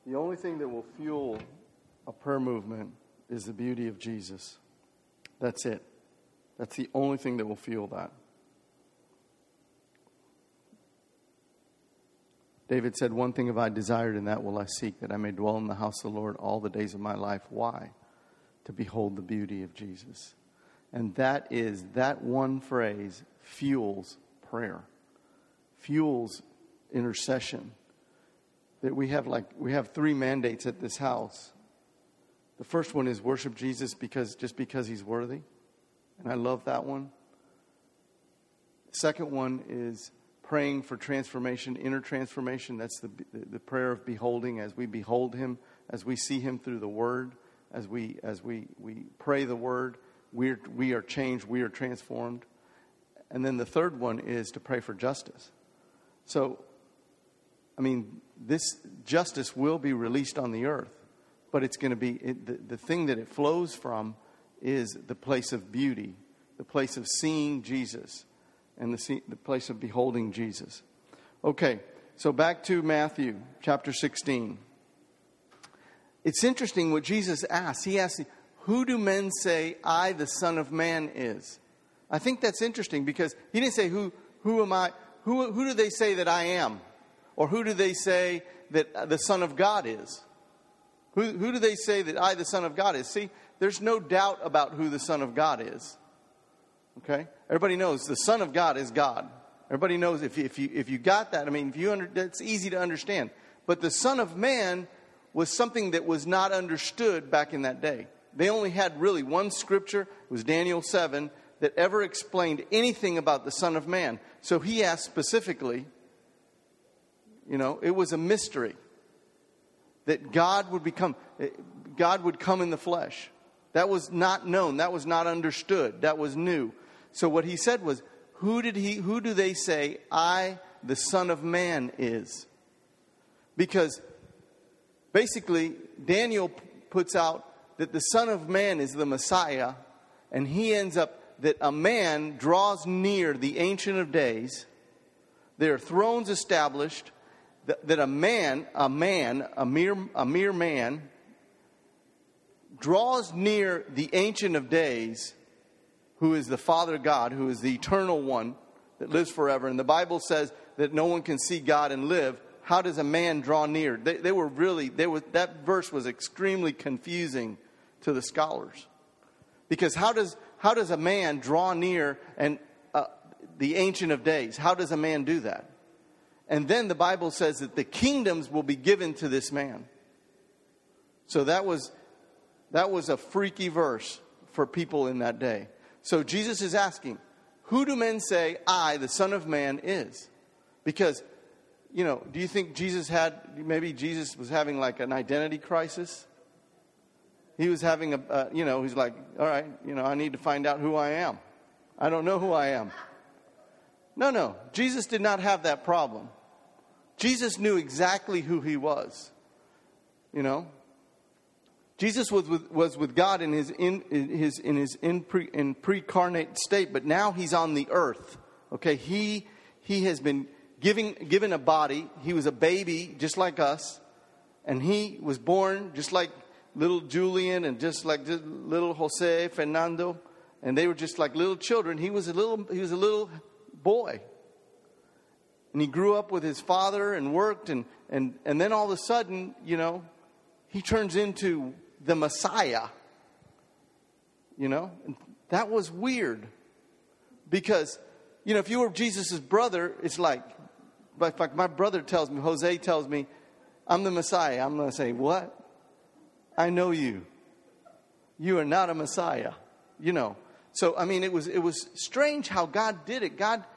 The only thing that will fuel a prayer movement is the beauty of Jesus. That's it. That's the only thing that will fuel that. David said, "One thing have I desired, and that will I seek, that I may dwell in the house of the Lord all the days of my life." Why? To behold the beauty of Jesus. And that one phrase fuels prayer, fuels intercession. That we have 3 mandates at this house. The first one is worship Jesus because he's worthy. And I love that one. The second one is praying for transformation, inner transformation. That's the prayer of beholding, as we behold him, as we see him through the word, as we pray the word, we are changed, we are transformed. And then the third one is to pray for justice. So, this justice will be released on the earth, but it's going to be, the thing that it flows from is the place of beauty, the place of seeing Jesus, and the place of beholding Jesus. Okay, so back to Matthew chapter 16. It's interesting what Jesus asks. He asks, "Who do men say I, the Son of Man, is?" I think that's interesting because he didn't say, who am I? Who do they say that I am? Or who do they say that the Son of God is? Who do they say that I, the Son of God, is? See, there's no doubt about who the Son of God is. Okay? Everybody knows the Son of God is God. Everybody knows if you got that, that's easy to understand. But the Son of Man was something that was not understood back in that day. They only had really one scripture, it was Daniel 7, that ever explained anything about the Son of Man. So he asked specifically, it was a mystery that God would come in the flesh. That was not known. That was not understood. That was new. So what he said was, who do they say I, the Son of Man, is? Because basically, Daniel puts out that the Son of Man is the Messiah, and he ends up that a man draws near the Ancient of Days. There are thrones established. That a mere man, draws near the Ancient of Days, who is the Father God, who is the eternal one that lives forever. And the Bible says that no one can see God and live. How does a man draw near? That verse was extremely confusing to the scholars, because how does a man draw near and the Ancient of Days? How does a man do that? And then the Bible says that the kingdoms will be given to this man. So that was a freaky verse for people in that day. So Jesus is asking, who do men say I, the Son of Man, is? Because, do you think Jesus was having like an identity crisis? He was having he's like, all right, I need to find out who I am. I don't know who I am. No, Jesus did not have that problem. Jesus knew exactly who he was. Jesus was with God in his pre-incarnate state, but now he's on the earth. Okay, he has been given a body. He was a baby just like us, and he was born just like little Julian and just like little Jose Fernando, and they were just like little children. He was a little boy. And he grew up with his father and worked, and then all of a sudden, he turns into the Messiah. And that was weird. Because, if you were Jesus' brother, it's like my brother tells me, Jose tells me, I'm the Messiah. I'm going to say, what? I know you. You are not a Messiah. So, it was strange how God did it. God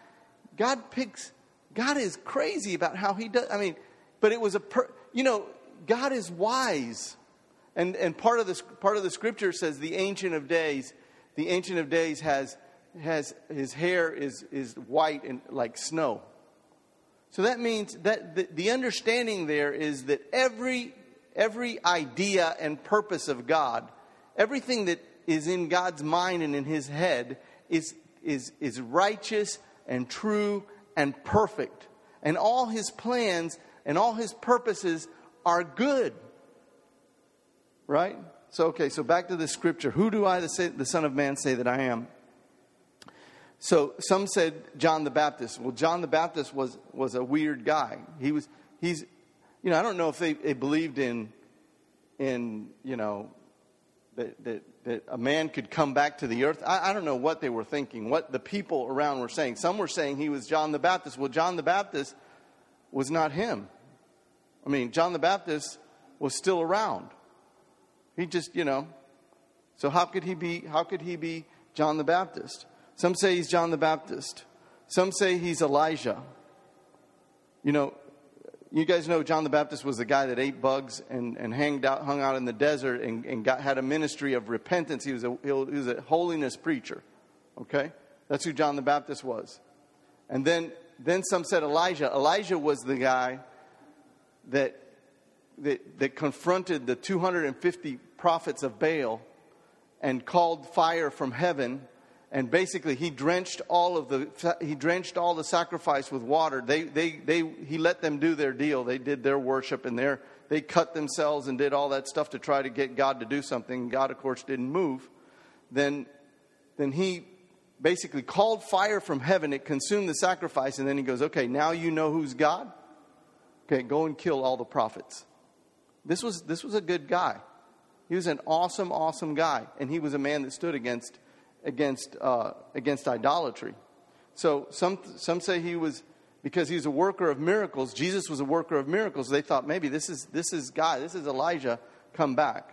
is crazy about how he does. But it was God is wise. And part of the scripture says the Ancient of Days has his hair is white and like snow. So that means that the understanding there is that every idea and purpose of God, everything that is in God's mind and in his head is righteous and true and perfect. And all his plans and all his purposes are good. Right? So back to the scripture. Who do I, the Son of Man, say that I am? So some said John the Baptist. Well, John the Baptist was a weird guy. He's, I don't know if they believed in that a man could come back to the earth. I don't know what they were thinking, what the people around were saying. Some were saying he was John the Baptist. Well, John the Baptist was not him. I mean, John the Baptist was still around. He just, so how could he be John the Baptist? Some say he's John the Baptist. Some say he's Elijah. You guys know John the Baptist was the guy that ate bugs and hung out in the desert and had a ministry of repentance. He was a holiness preacher. Okay? That's who John the Baptist was. And then some said Elijah. Elijah was the guy that confronted the 250 prophets of Baal and called fire from heaven, and basically he drenched all the sacrifice with water. He let them do their deal. They did their worship and they cut themselves and did all that stuff to try to get God to do something. God, of course, didn't move. Then he basically called fire from heaven. It consumed the sacrifice, and then he goes, okay, now you know who's God? Okay, go and kill all the prophets. This was a good guy. He was an awesome, awesome guy. And he was a man that stood against idolatry. So some say he was, because he's a worker of miracles, Jesus was a worker of miracles. They thought maybe this is Elijah come back.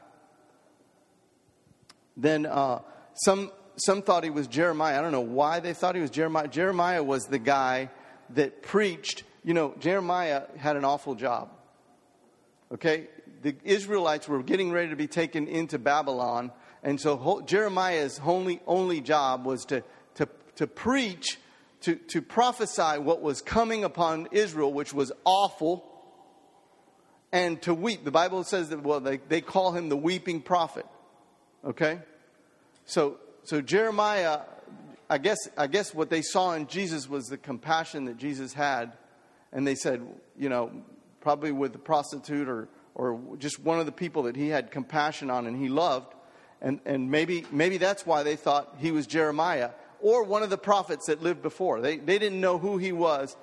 Then some thought he was Jeremiah. I don't know why they thought he was Jeremiah. Jeremiah was the guy that preached. Jeremiah had an awful job. Okay? The Israelites were getting ready to be taken into Babylon. And so Jeremiah's only job was to preach, to prophesy what was coming upon Israel, which was awful, and to weep. The Bible says that, they call him the weeping prophet. Okay? So Jeremiah, I guess what they saw in Jesus was the compassion that Jesus had. And they said, probably with the prostitute or just one of the people that he had compassion on and he loved. And maybe that's why they thought he was Jeremiah or one of the prophets that lived before. They didn't know who he was,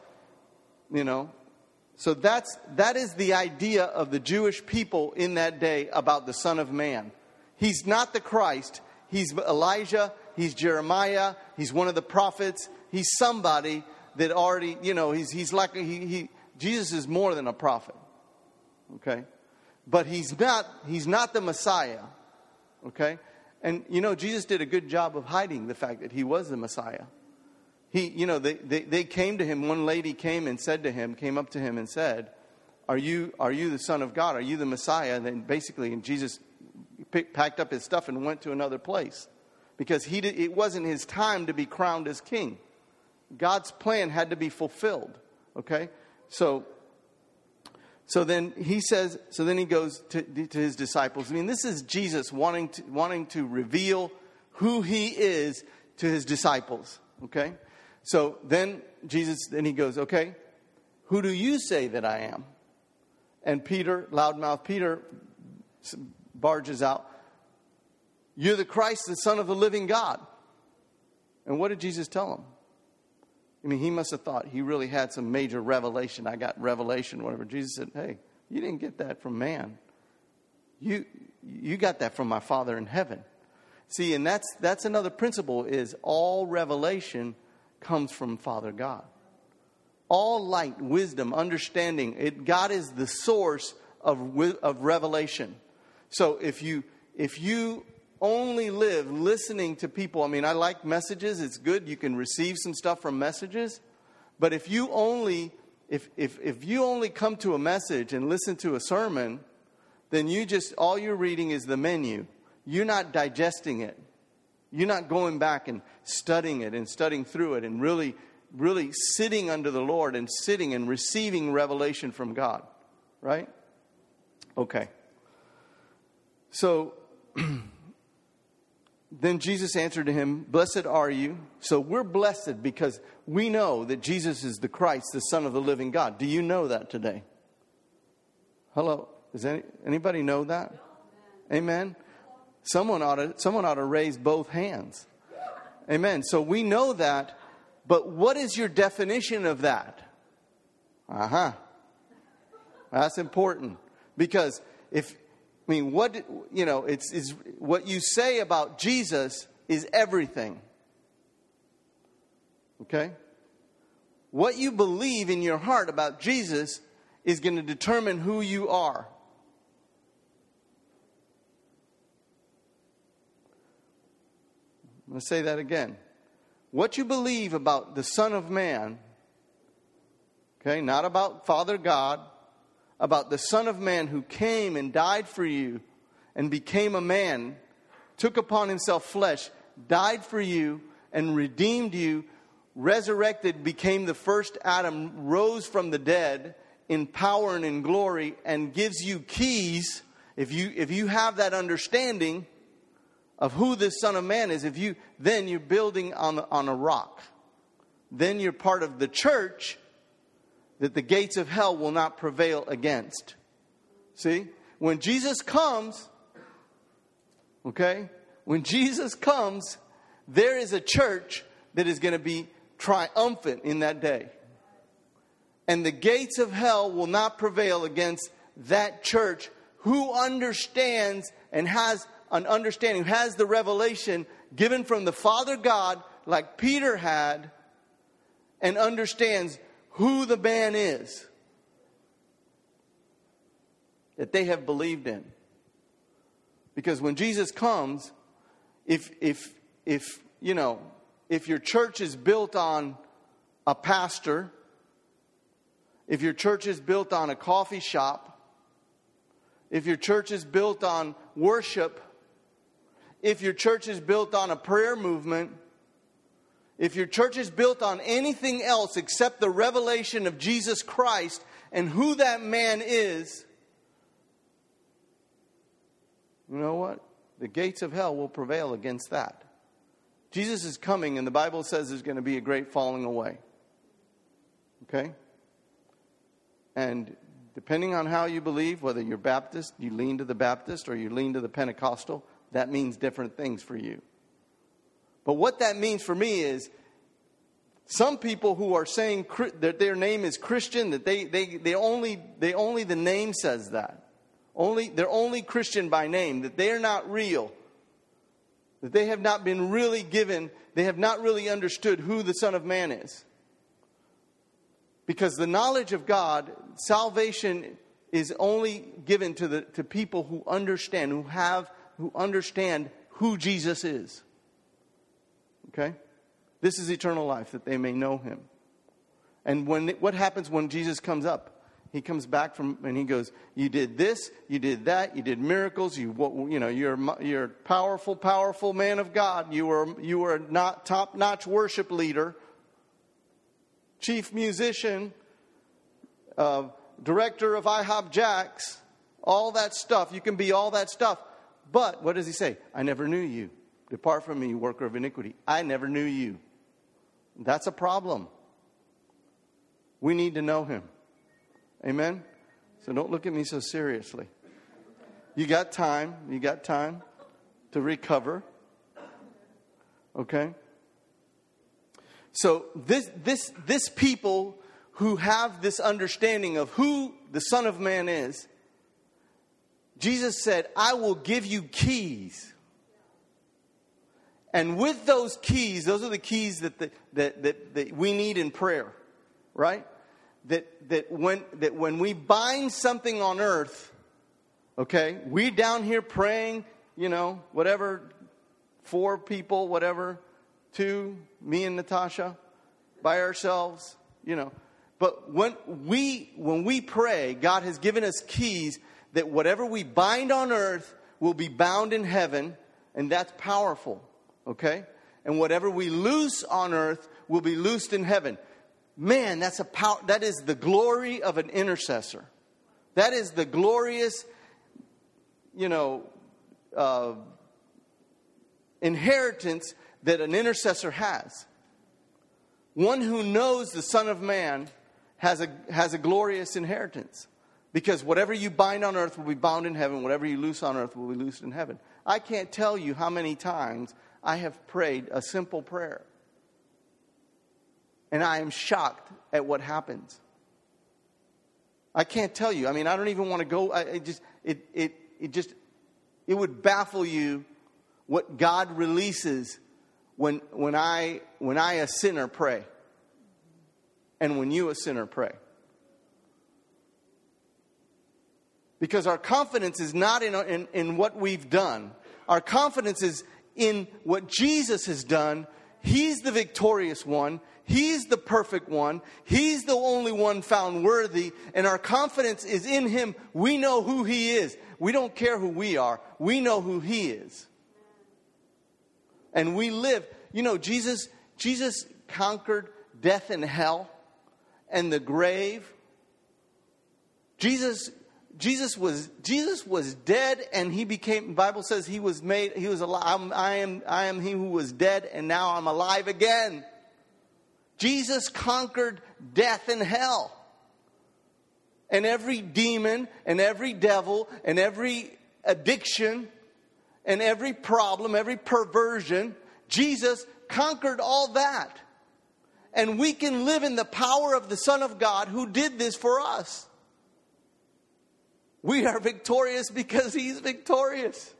So that is the idea of the Jewish people in that day about the Son of Man. He's not the Christ. He's Elijah. He's Jeremiah. He's one of the prophets. He's somebody that already, he's like Jesus is more than a prophet. Okay? But he's not the Messiah. Okay? And, Jesus did a good job of hiding the fact that he was the Messiah. They came to him. One lady came up to him and said, Are you the Son of God? Are you the Messiah? And then and Jesus packed up his stuff and went to another place. Because it wasn't his time to be crowned as king. God's plan had to be fulfilled. Okay? So then he goes to his disciples. I mean, this is Jesus wanting to reveal who he is to his disciples. Okay? So then he goes, okay, who do you say that I am? And Peter, loudmouth Peter, barges out, you're the Christ, the Son of the living God. And what did Jesus tell him? I mean, he must have thought he really had some major revelation. I got revelation, whatever. Jesus said, hey, you didn't get that from man. You got that from my Father in heaven. See, and that's another principle is all revelation comes from Father God. All light, wisdom, understanding. God is the source of revelation. So if you only live listening to people. I mean, I like messages. It's good. You can receive some stuff from messages. But if you only come to a message and listen to a sermon, then all you're reading is the menu. You're not digesting it. You're not going back and studying it and studying through it and really, really sitting under the Lord and sitting and receiving revelation from God. Right? Okay. So then Jesus answered to him, blessed are you. So we're blessed because we know that Jesus is the Christ, the Son of the living God. Do you know that today? Hello. Does anybody know that? Amen. Someone ought to raise both hands. Amen. So we know that, but what is your definition of that? That's important, because what you say about Jesus is everything. Okay? What you believe in your heart about Jesus is going to determine who you are. I'm going to say that again. What you believe about the Son of Man, okay, not about Father God, about the Son of Man who came and died for you and became a man, took upon himself flesh, died for you and redeemed you, resurrected, became the first Adam, rose from the dead in power and in glory, and gives you keys. If you have that understanding of who this Son of Man is, then you're building on a rock. Then you're part of the church that the gates of hell will not prevail against. See? When Jesus comes, okay? When Jesus comes, there is a church that is going to be triumphant in that day. And the gates of hell will not prevail against that church who understands and has an understanding, who has the revelation given from the Father God, like Peter had, and understands who the man is that they have believed in. Because when Jesus comes, if your church is built on a pastor, if your church is built on a coffee shop, if your church is built on worship, if your church is built on a prayer movement, if your church is built on anything else except the revelation of Jesus Christ and who that man is, you know what? The gates of hell will prevail against that. Jesus is coming, and the Bible says there's going to be a great falling away. Okay? And depending on how you believe, whether you're Baptist, you lean to the Baptist, or you lean to the Pentecostal, that means different things for you. But what that means for me is some people who are saying that their name is Christian, that they only the name says that. They're only Christian by name, that they are not real. That they have not been really given, they have not really understood who the Son of Man is. Because the knowledge of God, salvation is only given to people who understand, who understand who Jesus is. Okay? This is eternal life, that they may know him. And what happens when Jesus comes up? He comes back and he goes, you did this, you did that, you did miracles, you're a powerful man of God. You were a not top-notch worship leader, chief musician, director of IHOP Jacks, all that stuff. You can be all that stuff. But what does he say? I never knew you. Depart from me, you worker of iniquity. I never knew you. That's a problem. We need to know him. Amen? So don't look at me so seriously. You got time. You got time to recover. Okay? So this people who have this understanding of who the Son of Man is, Jesus said, I will give you keys. And with those keys, those are the keys that we need in prayer, right? That when we bind something on earth, okay, we down here praying, whatever, 4 people, whatever, 2, me and Natasha, by ourselves, But when we pray, God has given us keys that whatever we bind on earth will be bound in heaven, and that's powerful. Okay? And whatever we loose on earth will be loosed in heaven. Man, that is the glory of an intercessor. That is the glorious, inheritance that an intercessor has. One who knows the Son of Man has a glorious inheritance. Because whatever you bind on earth will be bound in heaven. Whatever you loose on earth will be loosed in heaven. I can't tell you how many times I have prayed a simple prayer. And I am shocked at what happens. I can't tell you. I mean, I don't even want to go. It would baffle you what God releases when I, a sinner, pray. And when you, a sinner, pray. Because our confidence is not in what we've done. Our confidence is in what Jesus has done. He's the victorious one. He's the perfect one. He's the only one found worthy. And our confidence is in him. We know who he is. We don't care who we are. We know who he is. And we live. You know, Jesus conquered death and hell and the grave. Jesus was dead, and he became, the Bible says he was alive. I am he who was dead, and now I'm alive again. Jesus conquered death and hell. And every demon, and every devil, and every addiction, and every problem, every perversion, Jesus conquered all that. And we can live in the power of the Son of God who did this for us. We are victorious because he's victorious.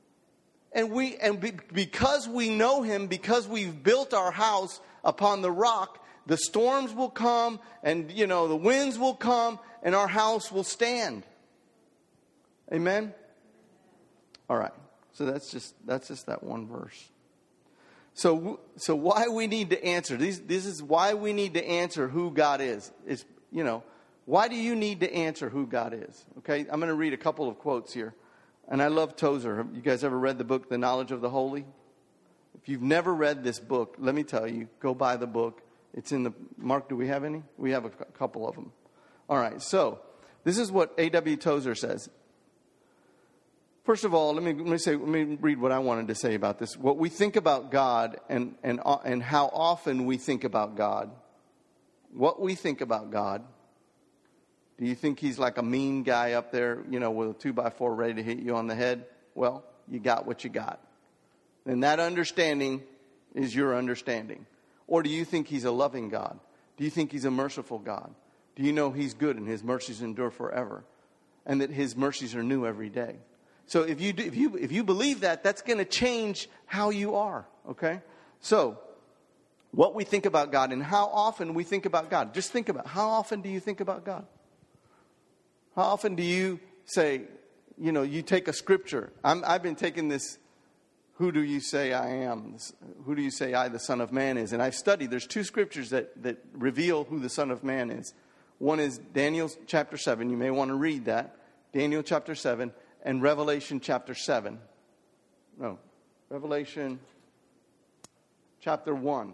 Because we know him, because we've built our house upon the rock, the storms will come and, the winds will come and our house will stand. Amen? All right. So that's just that one verse. So why we need to answer, this is why we need to answer who God is. Why do you need to answer who God is? Okay, I'm going to read a couple of quotes here. And I love Tozer. You guys ever read the book, The Knowledge of the Holy? If you've never read this book, let me tell you, go buy the book. It's in the, Mark, do we have any? We have a couple of them. All right, so this is what A.W. Tozer says. First of all, let me read what I wanted to say about this. What we think about God and how often we think about God. What we think about God. Do you think he's like a mean guy up there, with a 2x4 ready to hit you on the head? Well, you got what you got. And that understanding is your understanding. Or do you think he's a loving God? Do you think he's a merciful God? Do you know he's good and his mercies endure forever? And that his mercies are new every day? So if you believe that, that's going to change how you are, okay? So, what we think about God and how often we think about God. Just think about, how often do you think about God? How often do you say, you take a scripture. I've been taking this, who do you say I am? Who do you say I, the Son of Man, is? And I've studied, there's two scriptures that reveal who the Son of Man is. One is Daniel chapter 7. You may want to read that. Daniel chapter 7 and Revelation chapter 7. No, Revelation chapter 1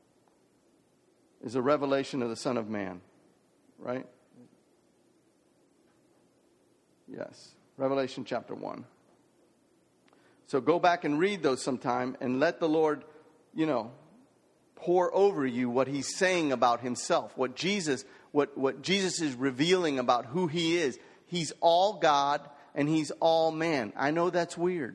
is a revelation of the Son of Man, right? Yes, Revelation chapter 1. So go back and read those sometime and let the Lord, pour over you what he's saying about himself, what Jesus is revealing about who he is. He's all God and he's all man. I know that's weird.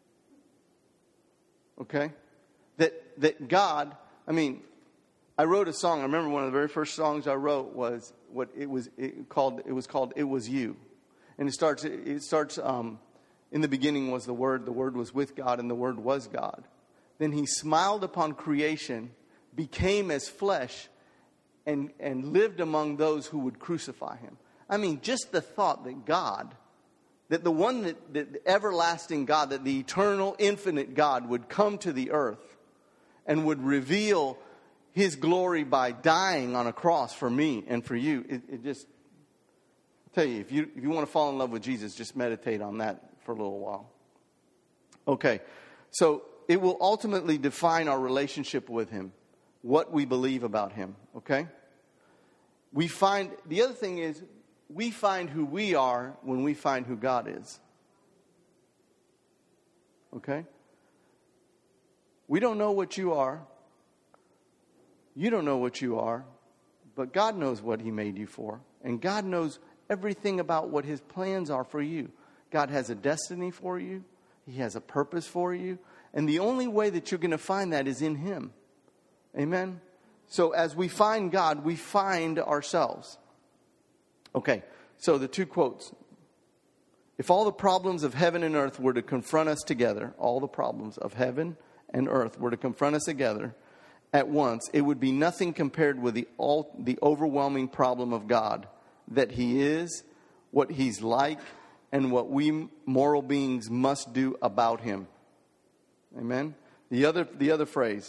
Okay? That God, I wrote a song. I remember one of the very first songs I wrote was called It Was You. And it starts in the beginning was the Word was with God, and the Word was God. Then he smiled upon creation, became as flesh, and lived among those who would crucify him. Just the thought that the one that the everlasting God, that the eternal, infinite God would come to the earth and would reveal his glory by dying on a cross for me and for you. It just... tell you, if you want to fall in love with Jesus, just meditate on that for a little while. Okay, so it will ultimately define our relationship with him, what we believe about him, okay? The other thing is, we find who we are when we find who God is. Okay? We don't know what you are. You don't know what you are, but God knows what he made you for. And God knows everything about what his plans are for you. God has a destiny for you. He has a purpose for you. And the only way that you're going to find that is in him. Amen? So as we find God, we find ourselves. Okay, so the 2 quotes. If all the problems of heaven and earth were to confront us together, all the problems of heaven and earth were to confront us together at once, it would be nothing compared with the overwhelming problem of God, that he is, what he's like, and what we moral beings must do about him. Amen? The other phrase,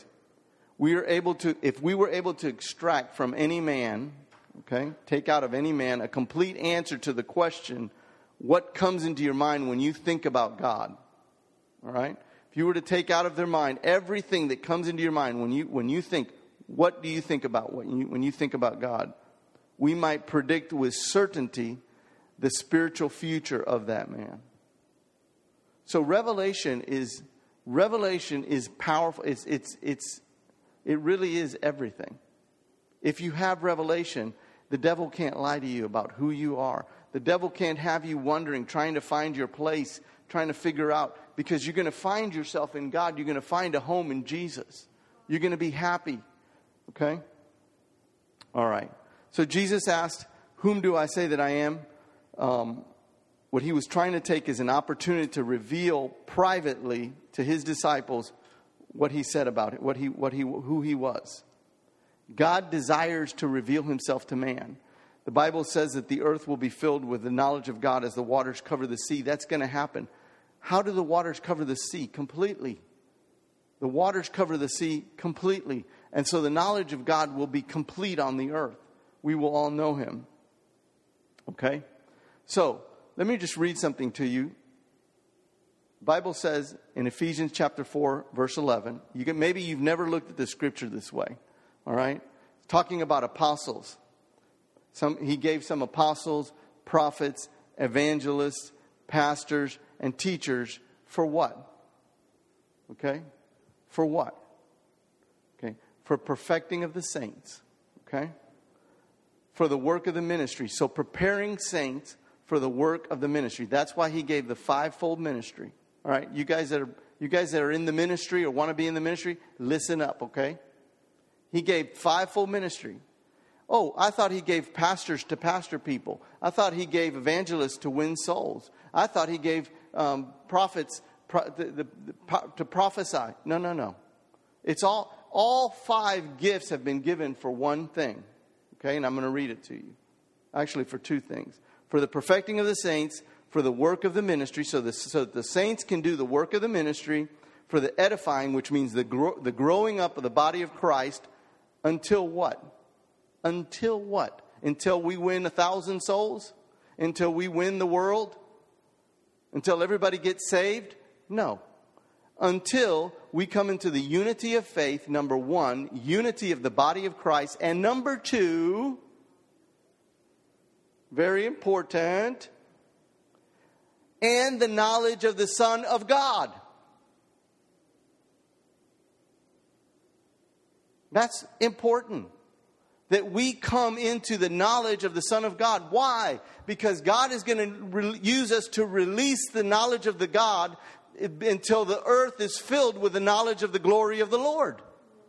if we were able to extract from any man, okay, take out of any man a complete answer to the question, what comes into your mind when you think about God? All right? If you were to take out of their mind everything that comes into your mind when you think, what do you think about when you think about God? We might predict with certainty the spiritual future of that man. So revelation is powerful. It really is everything. If you have revelation, the devil can't lie to you about who you are. The devil can't have you wondering, trying to find your place, trying to figure out, because you're going to find yourself in God. You're going to find a home in Jesus. You're going to be happy. Okay? All right. So Jesus asked, whom do I say that I am? What he was trying to take is an opportunity to reveal privately to his disciples what he said about it, who he was. God desires to reveal himself to man. The Bible says that the earth will be filled with the knowledge of God as the waters cover the sea. That's going to happen. How do the waters cover the sea? Completely. The waters cover the sea completely. And so the knowledge of God will be complete on the earth. We will all know him. Okay? So, let me just read something to you. The Bible says in Ephesians chapter 4, verse 11, maybe you've never looked at the scripture this way. All right? Talking about apostles. He gave some apostles, prophets, evangelists, pastors, and teachers for what? Okay? For what? Okay? For perfecting of the saints. Okay? For the work of the ministry. So preparing saints for the work of the ministry. That's why he gave the fivefold ministry. All right? You guys that are in the ministry or want to be in the ministry, listen up, okay? He gave fivefold ministry. Oh, I thought he gave pastors to pastor people. I thought he gave evangelists to win souls. I thought he gave prophets to prophesy. No. It's all 5 gifts have been given for one thing. Okay, and I'm going to read it to you. Actually, for 2 things. For the perfecting of the saints, for the work of the ministry, so that the saints can do the work of the ministry, for the edifying, which means the growing up of the body of Christ, until what? Until what? Until we win 1,000 souls? Until we win the world? Until everybody gets saved? No. Until we come into the unity of faith, number 1, unity of the body of Christ, and number 2, very important, and the knowledge of the Son of God. That's important. That we come into the knowledge of the Son of God. Why? Because God is going to use us to release the knowledge of the God until the earth is filled with the knowledge of the glory of the Lord.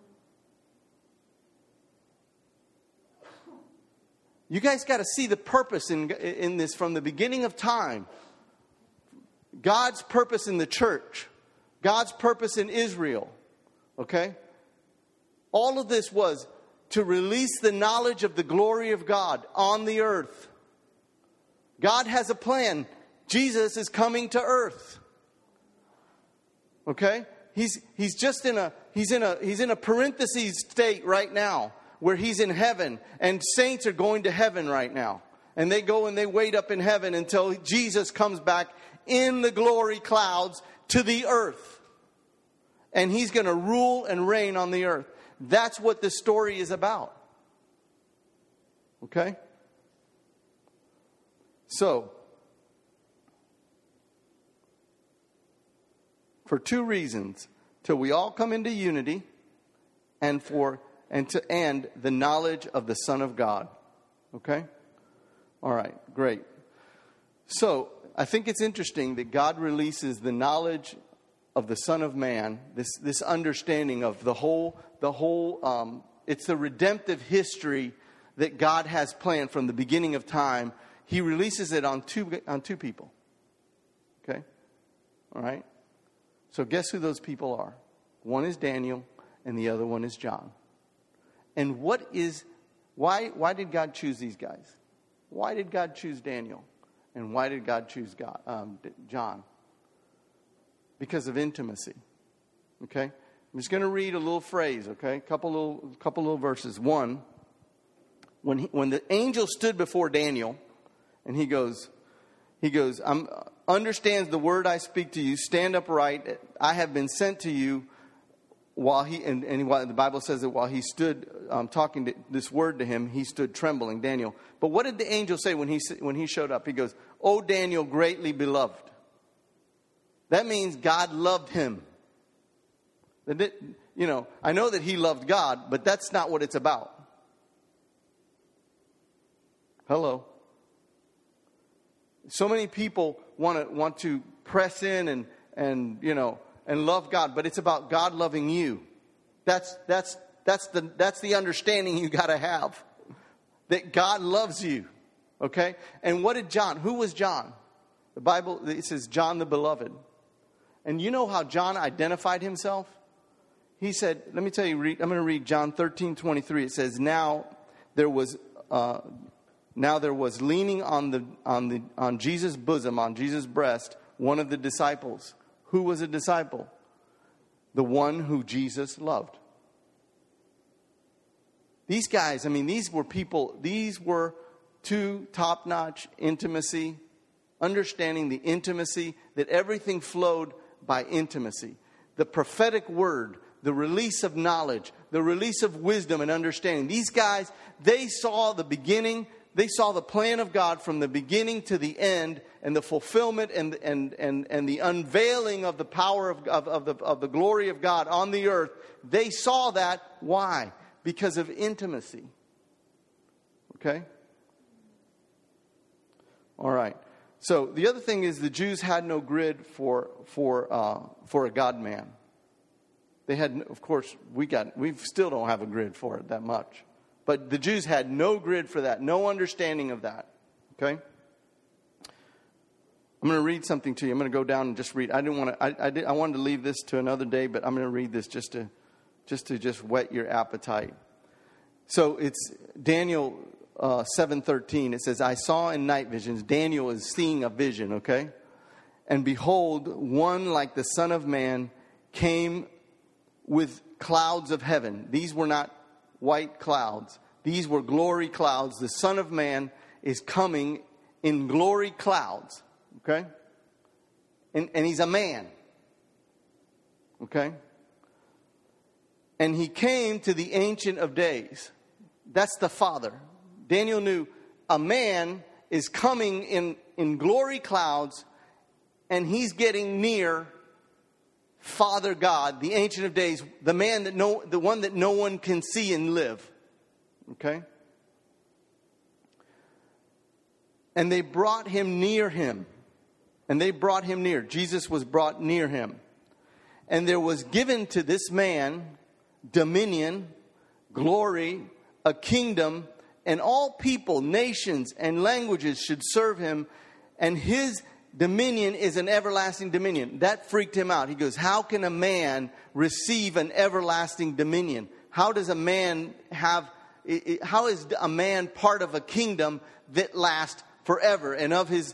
You guys got to see the purpose in this from the beginning of time. God's purpose in the church. God's purpose in Israel. Okay? All of this was to release the knowledge of the glory of God on the earth. God has a plan. Jesus is coming to earth. Okay? He's in a parentheses state right now where he's in heaven, and saints are going to heaven right now. And they go and they wait up in heaven until Jesus comes back in the glory clouds to the earth. And he's going to rule and reign on the earth. That's what this story is about. Okay? So, for 2 reasons. Till we all come into unity and the knowledge of the Son of God. Okay? All right, great. So I think it's interesting that God releases the knowledge of the Son of Man, this understanding of the whole. It's the redemptive history that God has planned from the beginning of time. He releases it on two people. Okay, all right. So guess who those people are? One is Daniel, and the other one is John. And why did God choose these guys? Why did God choose Daniel? And why did God choose John? Because of intimacy. Okay? I'm just going to read a little phrase, okay? A couple little verses. One, when the angel stood before Daniel, and he goes, understands the word I speak to you, stand upright. I have been sent to you. While the Bible says that while he stood talking this word to him, he stood trembling, Daniel. But what did the angel say when he showed up? He goes, "O Daniel, greatly beloved." That means God loved him. I know that he loved God, but that's not what it's about. Hello. So many people want to press in and love God, but it's about God loving you. That's the understanding you got to have, that God loves you. Okay? And who was John? The Bible, it says John the Beloved. And you know how John identified himself? He said, let me tell you, I'm going to read John 13:23. It says, now there was leaning on Jesus' bosom, on Jesus' breast, one of the disciples. Who was a disciple? The one who Jesus loved. These guys, these were two top-notch intimacy, understanding the intimacy, that everything flowed by intimacy. The prophetic word, the release of knowledge, the release of wisdom and understanding. These guys, they saw the beginning. They saw the plan of God from the beginning to the end, and the fulfillment and the unveiling of the power of the glory of God on the earth. They saw that. Why? Because of intimacy. Okay? All right. So the other thing is the Jews had no grid for a God-man. They had, of course, we still don't have a grid for it that much. But the Jews had no grid for that, no understanding of that. Okay? I'm going to read something to you. I'm going to go down and just read. I wanted to leave this to another day, but I'm going to read this just to whet your appetite. So it's Daniel 7:13. It says, I saw in night visions. Daniel is seeing a vision, okay? And behold, one like the Son of Man came with clouds of heaven. These were not white clouds. These were glory clouds. The Son of Man is coming in glory clouds. Okay? And he's a man. Okay? And he came to the Ancient of Days. That's the Father. Daniel knew a man is coming in glory clouds, and he's getting near Father God, the Ancient of Days, the one that no one can see and live. Okay? And they brought him near him. And they brought him near. Jesus was brought near him. And there was given to this man dominion, glory, a kingdom, and all people, nations, and languages should serve him. And his dominion is an everlasting dominion. That freaked him out. He goes, how can a man receive an everlasting dominion? How does a man how is a man part of a kingdom that lasts forever? And of the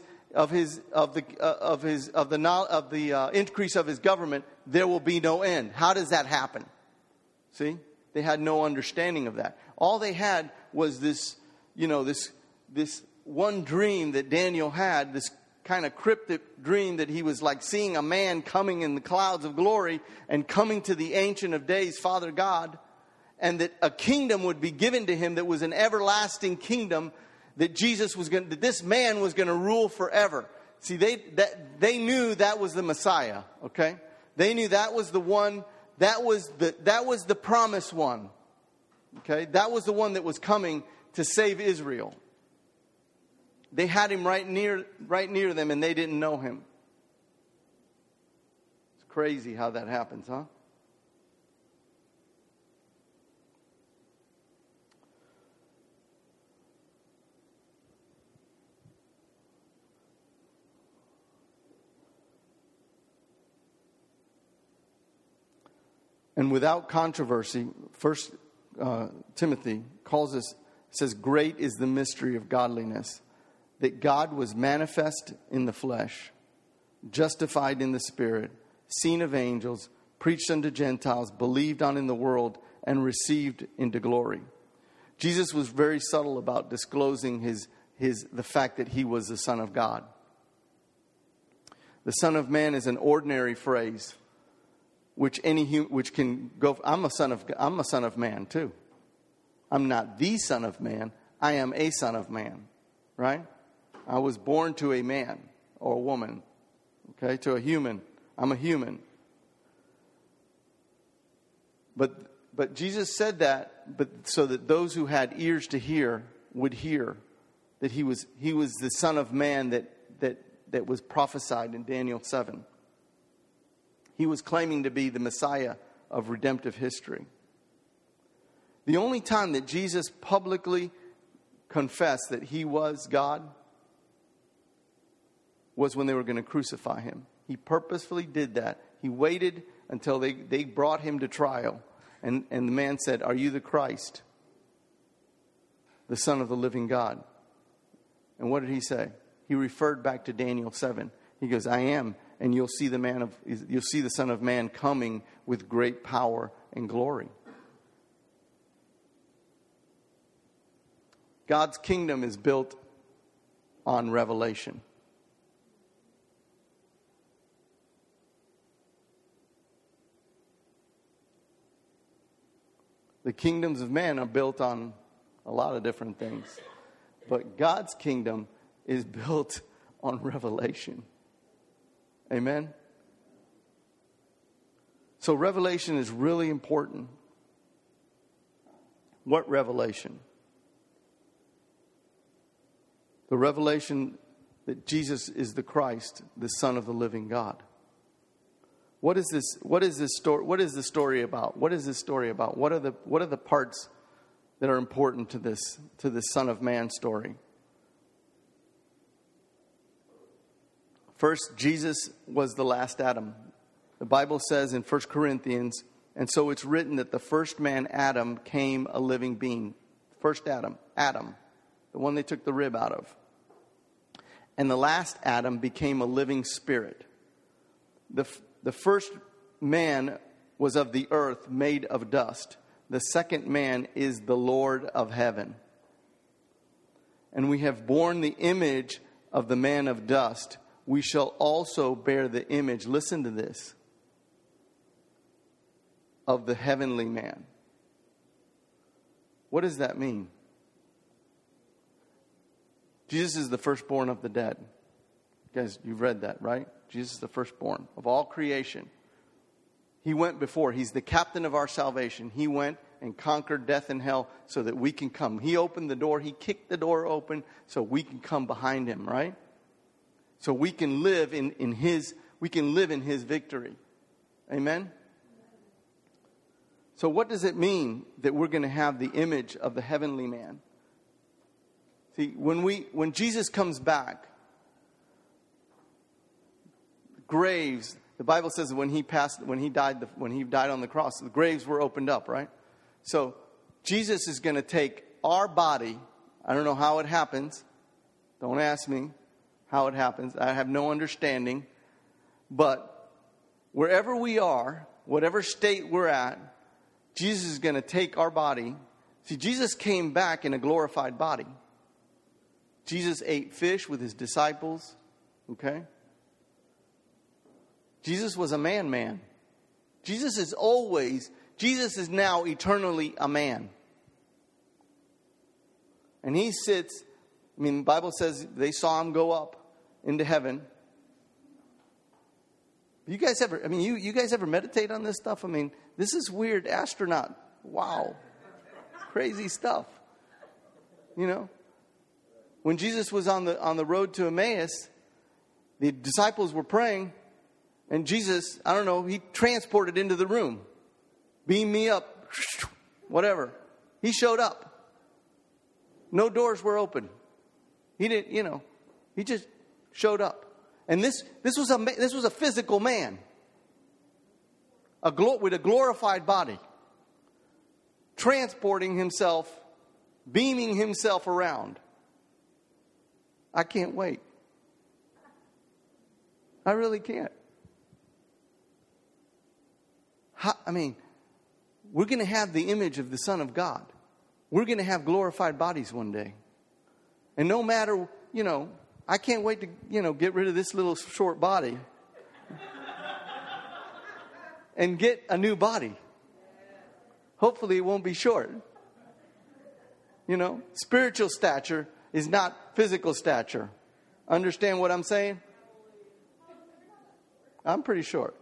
increase of his government, there will be no end. How does that happen? See? They had no understanding of that. All they had was this one dream that Daniel had, this kind of cryptic dream that he was like seeing a man coming in the clouds of glory and coming to the Ancient of Days, Father God, and that a kingdom would be given to him that was an everlasting kingdom, that this man was going to rule forever. See, they knew that was the Messiah, okay? They knew that was the one, that was the promised one. Okay? That was the one that was coming to save Israel. they had him right near them, and they didn't know him. It's crazy how that happens, huh? And without controversy, 1 Timothy calls us, says, great is the mystery of godliness, that God was manifest in the flesh, justified in the spirit, seen of angels, preached unto Gentiles, believed on in the world, and received into glory. Jesus was very subtle about disclosing the fact that he was the Son of God. The Son of Man is an ordinary phrase, which can go. I'm a son of man too. I'm not the Son of Man. I am a son of man, right? I was born to a man or a woman, okay, to a human. I'm a human. But Jesus said that, but so that those who had ears to hear would hear that he was the Son of Man that was prophesied in Daniel 7. He was claiming to be the Messiah of redemptive history. The only time that Jesus publicly confessed that he was God was when they were going to crucify him. He purposefully did that. He waited until they brought him to trial. And the man said, "Are you the Christ, the Son of the living God?" And what did he say? He referred back to Daniel 7. He goes, "I am. And you'll see the Son of Man coming with great power and glory." God's kingdom is built on revelation. The kingdoms of man are built on a lot of different things. But God's kingdom is built on revelation. Amen? So revelation is really important. What revelation? The revelation that Jesus is the Christ, the Son of the living God. What is this story? What is the story about? What is this story about? What are the parts that are important to this Son of Man story? First, Jesus was the last Adam. The Bible says in 1 Corinthians, and so it's written that the first man, Adam, came a living being. First Adam, the one they took the rib out of. And the last Adam became a living spirit. The first man was of the earth, made of dust. The second man is the Lord of heaven. And we have borne the image of the man of dust. We shall also bear the image, listen to this, of the heavenly man. What does that mean? Jesus is the firstborn of the dead. Guys, you've read that, right? Jesus is the firstborn of all creation. He went before. He's the captain of our salvation. He went and conquered death and hell so that we can come. He opened the door. He kicked the door open so we can come behind him, right? So we can live in his victory. Amen? So what does it mean that we're going to have the image of the heavenly man? See, when Jesus comes back, graves, the Bible says that when he died on the cross, the graves were opened up, right? So Jesus is going to take our body. I don't know how it happens. Don't ask me how it happens. I have no understanding. But wherever we are, whatever state we're at, Jesus is going to take our body. See, Jesus came back in a glorified body. Jesus ate fish with his disciples. Okay? Jesus was a man. Jesus is now eternally a man. And he sits, the Bible says they saw him go up into heaven. You guys ever meditate on this stuff? This is weird astronaut. Wow. Crazy stuff. When Jesus was on the road to Emmaus, the disciples were praying, and Jesus, I don't know, he transported into the room. Beam me up, whatever. He showed up. No doors were open. He didn't, he just showed up. And this was a physical man, with a glorified body, transporting himself, beaming himself around. I can't wait. I really can't. We're going to have the image of the Son of God. We're going to have glorified bodies one day. And no matter, I can't wait to, get rid of this little short body and get a new body. Hopefully it won't be short. Spiritual stature is not physical stature. Understand what I'm saying? I'm pretty short.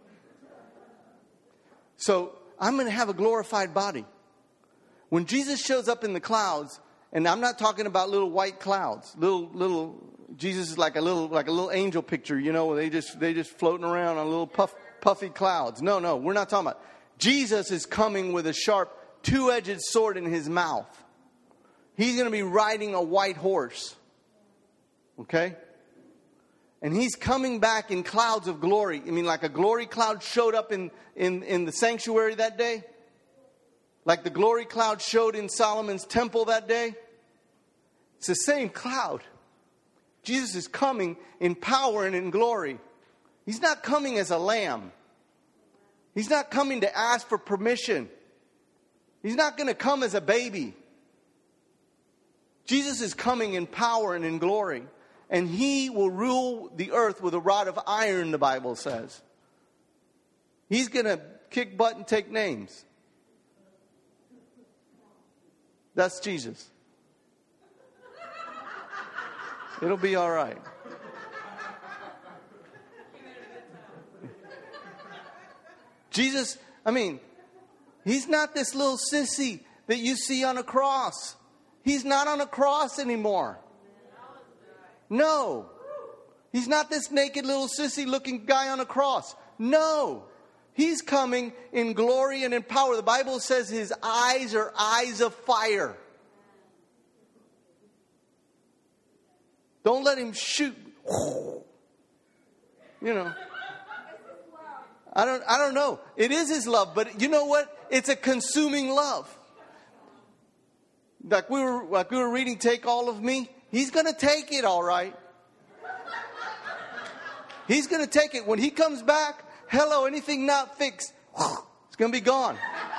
So I'm going to have a glorified body. When Jesus shows up in the clouds, and I'm not talking about little white clouds, little Jesus is like a little angel picture, where they just floating around on little puffy clouds. No, we're not talking about. Jesus is coming with a sharp, two-edged sword in his mouth. He's going to be riding a white horse. Okay? And he's coming back in clouds of glory. Like a glory cloud showed up in the sanctuary that day. Like the glory cloud showed in Solomon's temple that day. It's the same cloud. Jesus is coming in power and in glory. He's not coming as a lamb. He's not coming to ask for permission. He's not going to come as a baby. Jesus is coming in power and in glory. And he will rule the earth with a rod of iron, the Bible says. He's going to kick butt and take names. That's Jesus. It'll be all right. Jesus, he's not this little sissy that you see on a cross. He's not on a cross anymore. No. He's not this naked little sissy looking guy on a cross. No. He's coming in glory and in power. The Bible says his eyes are eyes of fire. Don't let him shoot. I don't know. It is his love, but you know what? It's a consuming love. Like we were reading Take All of Me. He's going to take it, all right. He's going to take it. When he comes back, hello, anything not fixed, it's going to be gone.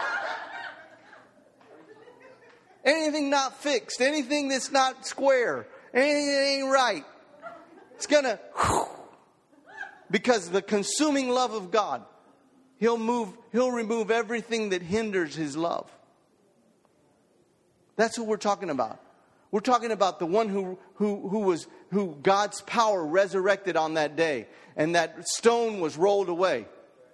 Anything not fixed, anything that's not square, anything that ain't right, it's going to, because the consuming love of God, he'll remove everything that hinders his love. That's who we're talking about. We're talking about the one who God's power resurrected on that day, and that stone was rolled away.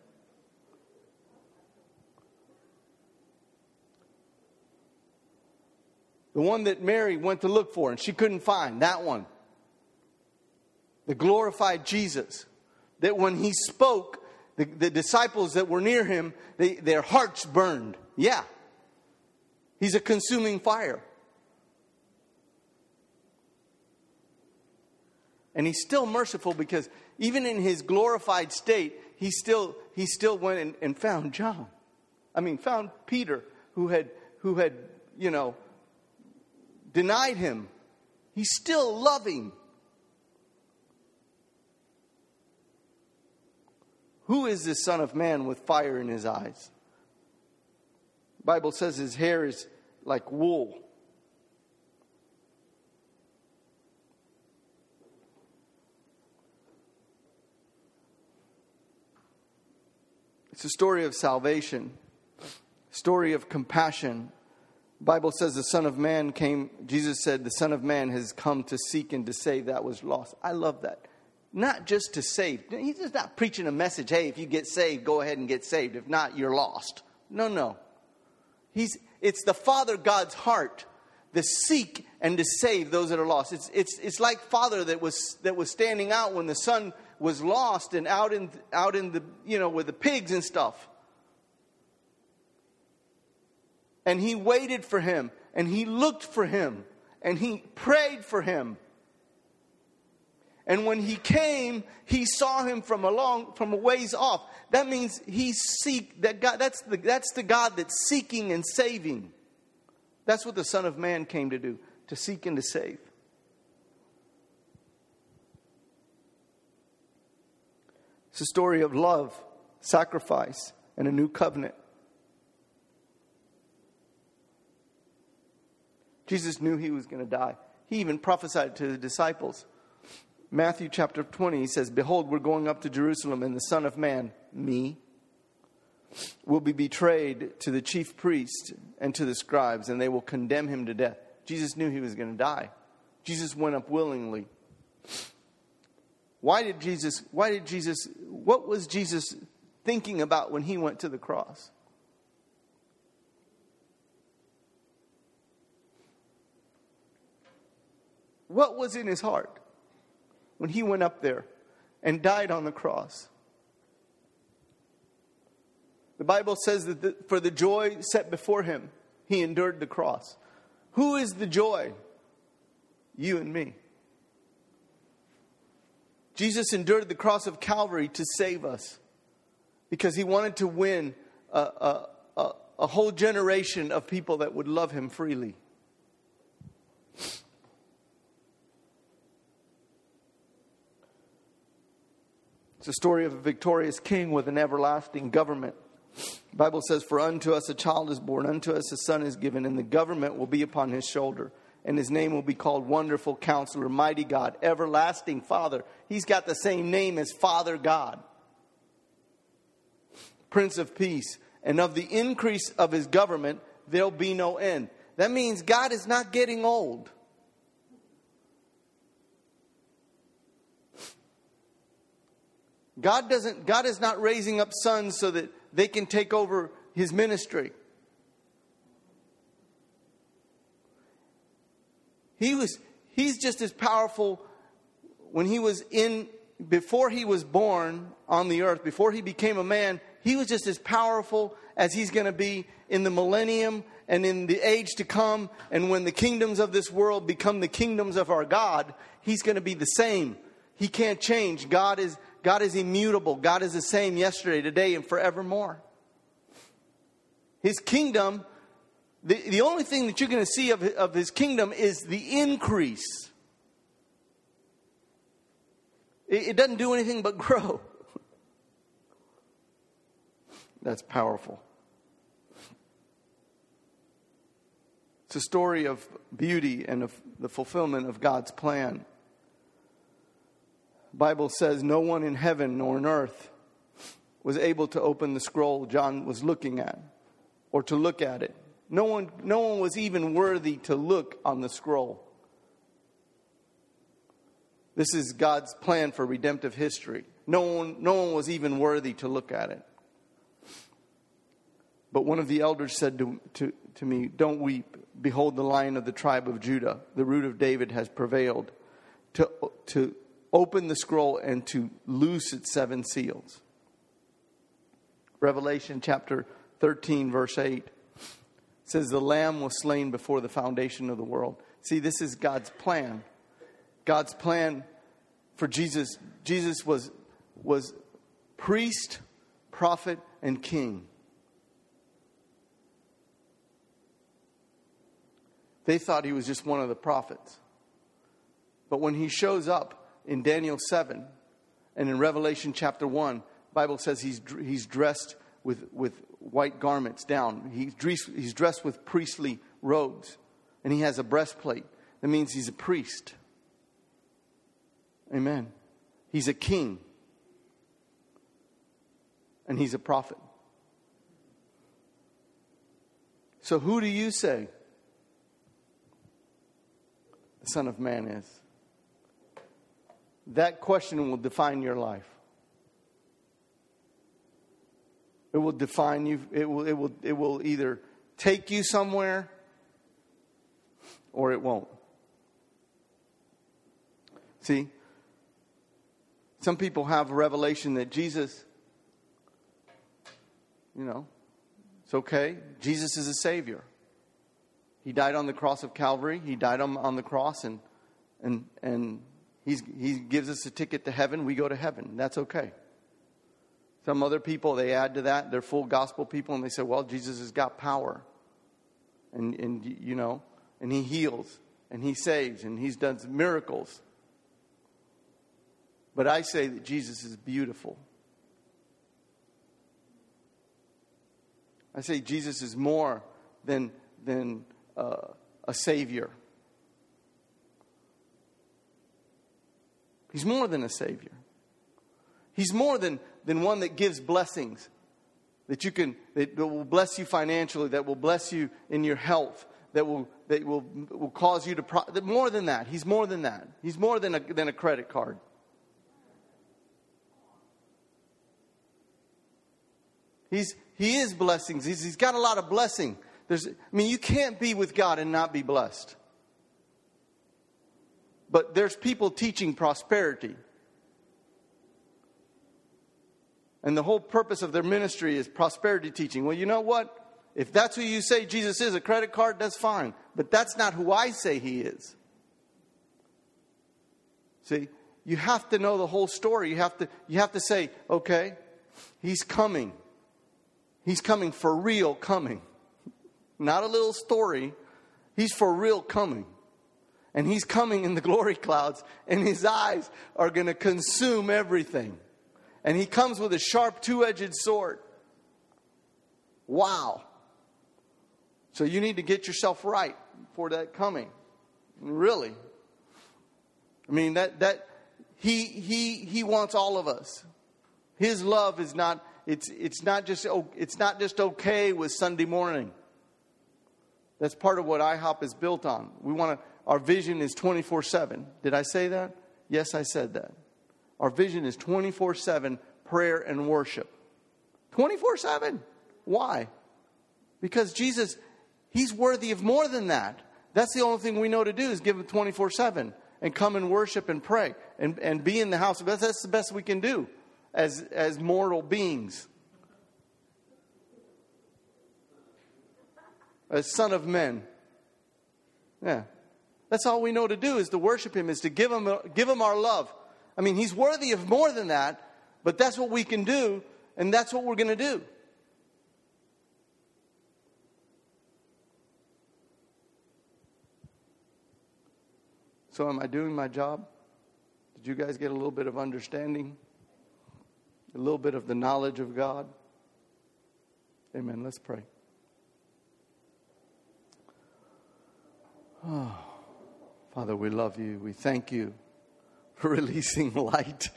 The one that Mary went to look for and she couldn't find, that one. The glorified Jesus. That when he spoke, the disciples that were near him, their hearts burned. Yeah. He's a consuming fire. And he's still merciful, because even in his glorified state, he still went and found John. Found Peter, who had denied him. He's still loving. Who is this Son of Man with fire in his eyes? The Bible says his hair is like wool. It's a story of salvation, story of compassion. The Bible says the Son of Man came, Jesus said, the Son of Man has come to seek and to save that was lost. I love that. Not just to save. He's just not preaching a message, hey, if you get saved, go ahead and get saved. If not, you're lost. No. It's the Father God's heart to seek and to save those that are lost. It's like Father that was standing out when the son was lost and out in the, with the pigs and stuff. And he waited for him, and he looked for him, and he prayed for him. And when he came, he saw him from a ways off. That means that's the God that's seeking and saving. That's what the Son of Man came to do, to seek and to save. It's a story of love, sacrifice, and a new covenant. Jesus knew he was going to die. He even prophesied to the disciples. Matthew chapter 20, he says, "Behold, we're going up to Jerusalem, and the Son of Man, me, will be betrayed to the chief priests and to the scribes, and they will condemn him to death." Jesus knew he was going to die. Jesus went up willingly. What was Jesus thinking about when he went to the cross? What was in his heart when he went up there and died on the cross? The Bible says that for the joy set before him, he endured the cross. Who is the joy? You and me. Jesus endured the cross of Calvary to save us because he wanted to win a whole generation of people that would love him freely. It's a story of a victorious king with an everlasting government. The Bible says, "For unto us a child is born, unto us a son is given, and the government will be upon his shoulder. And his name will be called Wonderful Counselor, Mighty God, Everlasting Father." He's got the same name as Father God. "Prince of Peace. And of the increase of his government, there'll be no end." That means God is not getting old. God is not raising up sons so that they can take over his ministry. He's just as powerful before he was born on the earth, before he became a man. He was just as powerful as he's going to be in the millennium and in the age to come. And when the kingdoms of this world become the kingdoms of our God, he's going to be the same. He can't change. God is immutable. God is the same yesterday, today, and forevermore. His kingdom, the only thing that you're going to see of his kingdom is the increase. It doesn't do anything but grow. That's powerful. It's a story of beauty and of the fulfillment of God's plan. The Bible says no one in heaven nor on earth was able to open the scroll John was looking at or to look at it. No one was even worthy to look on the scroll. This is God's plan for redemptive history. No one was even worthy to look at it. But one of the elders said to me, "Don't weep. Behold, the Lion of the tribe of Judah, the Root of David, has prevailed to open the scroll and to loose its 7 seals." Revelation chapter 13, verse 8 says, "The Lamb was slain before the foundation of the world." See, this is God's plan. God's plan for Jesus. Jesus was priest, prophet, and king. They thought he was just one of the prophets. But when he shows up in Daniel 7 and in Revelation chapter 1, the Bible says he's dressed with white garments down. He's dressed with priestly robes. And he has a breastplate. That means he's a priest. Amen. He's a king. And he's a prophet. So who do you say the Son of Man is? That question will define your life. It will define you. It will either take you somewhere or it won't. See, some people have a revelation that Jesus, it's okay. Jesus is a Savior. He died on the cross of Calvary. He died on the cross, and he gives us a ticket to heaven. We go to heaven. That's okay. Some other people, they add to that. They're full gospel people, and they say, well, Jesus has got power. And he heals, and he saves, and he's done miracles. But I say that Jesus is beautiful. I say Jesus is more than a Savior. He's more than a Savior. He's more than one that gives blessings. That will bless you financially, that will bless you in your health, that will cause you to more than that. He's more than that. He's more than a credit card. He is blessings. He's got a lot of blessing. You can't be with God and not be blessed. But there's people teaching prosperity. And the whole purpose of their ministry is prosperity teaching. Well, you know what? If that's who you say Jesus is, a credit card, that's fine. But that's not who I say he is. See, you have to know the whole story. You have to say, okay, he's coming. He's coming for real coming. Not a little story. He's for real coming. And he's coming in the glory clouds. And his eyes are going to consume everything. And he comes with a sharp two-edged sword. Wow. So you need to get yourself right for that coming. Really. That he wants all of us. His love is not it's not just okay with Sunday morning. That's part of what IHOP is built on. Our vision is 24/7. Did I say that? Yes, I said that. Our vision is 24/7 prayer and worship. 24/7. Why? Because Jesus, he's worthy of more than that. That's the only thing we know to do is give him 24/7 and come and worship and pray and be in the house. That's the best we can do as mortal beings. As son of men. Yeah. That's all we know to do is to worship him, is to give him our love. He's worthy of more than that, but that's what we can do, and that's what we're going to do. So am I doing my job? Did you guys get a little bit of understanding? A little bit of the knowledge of God? Amen. Let's pray. Oh, Father, we love you. We thank you for releasing light,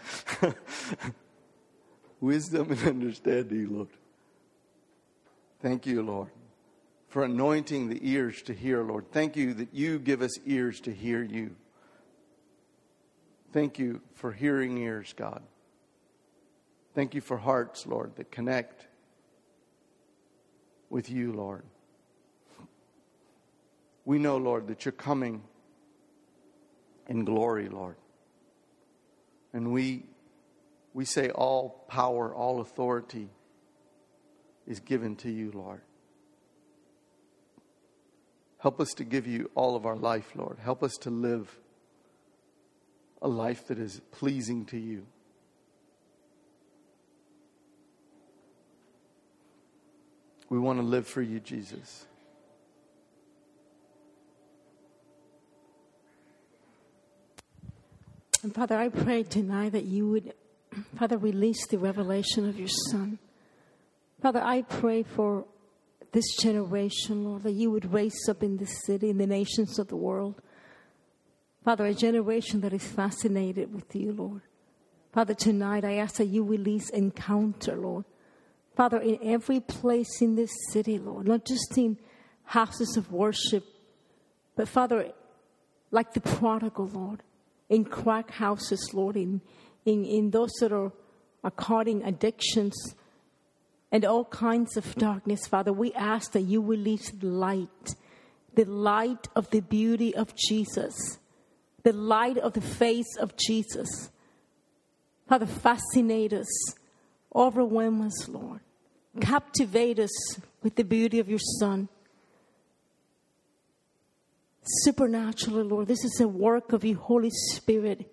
wisdom, and understanding, Lord. Thank you, Lord, for anointing the ears to hear, Lord. Thank you that you give us ears to hear you. Thank you for hearing ears, God. Thank you for hearts, Lord, that connect with you, Lord. We know, Lord, that you're coming in glory, Lord. And we say all power, all authority is given to you, Lord. Help us to give you all of our life, Lord. Help us to live a life that is pleasing to you. We want to live for you, Jesus. And Father, I pray tonight that you would, Father, release the revelation of your Son. Father, I pray for this generation, Lord, that you would raise up in this city, in the nations of the world. Father, a generation that is fascinated with you, Lord. Father, tonight I ask that you release encounter, Lord. Father, in every place in this city, Lord, not just in houses of worship, but Father, like the prodigal, Lord, in crack houses, Lord, in those that are caught in addictions and all kinds of darkness, Father, we ask that you release light the light of the beauty of Jesus, the light of the face of Jesus. Father, fascinate us, overwhelm us, Lord. Captivate us with the beauty of your Son. Supernaturally, Lord, this is a work of your Holy Spirit.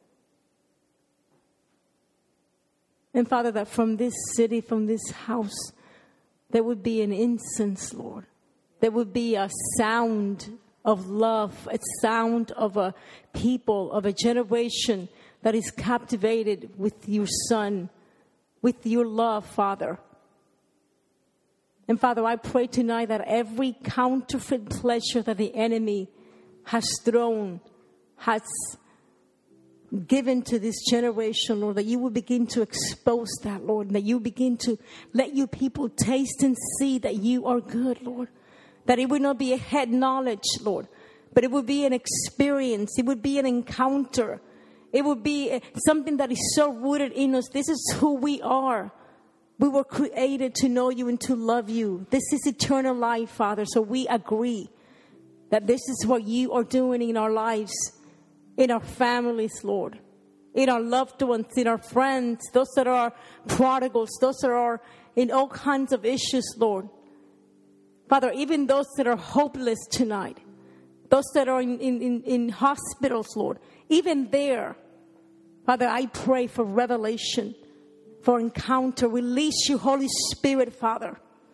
And Father, that from this city, from this house, there would be an incense, Lord. There would be a sound of love, a sound of a people, of a generation that is captivated with your Son, with your love, Father. And Father, I pray tonight that every counterfeit pleasure that the enemy has thrown, has given to this generation, Lord, that you will begin to expose that, Lord, that you begin to let your people taste and see that you are good, Lord. That it would not be a head knowledge, Lord, but it would be an experience. It would be an encounter. It would be something that is so rooted in us. This is who we are. We were created to know you and to love you. This is eternal life, Father. So we agree that this is what you are doing in our lives, in our families, Lord, in our loved ones, in our friends, those that are prodigals, those that are in all kinds of issues, Lord. Father, even those that are hopeless tonight, those that are in hospitals, Lord, even there, Father, I pray for revelation, for encounter. Release your Holy Spirit, Father.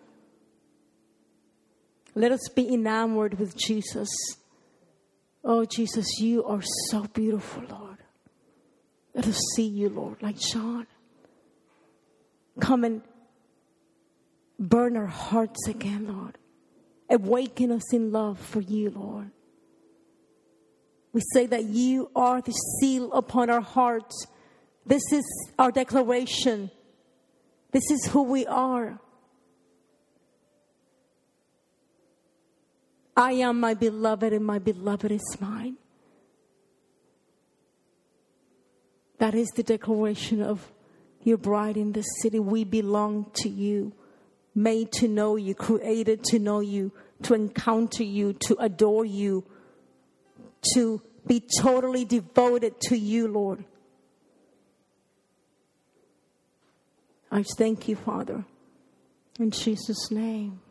Let us be enamored with Jesus. Oh, Jesus, you are so beautiful, Lord. Let us see you, Lord, like John. Come and burn our hearts again, Lord. Awaken us in love for you, Lord. We say that you are the seal upon our hearts. This is our declaration. This is who we are. I am my beloved and my beloved is mine. That is the declaration of your bride in this city. We belong to you, made to know you, created to know you, to encounter you, to adore you, to be totally devoted to you, Lord. I thank you, Father, in Jesus' name.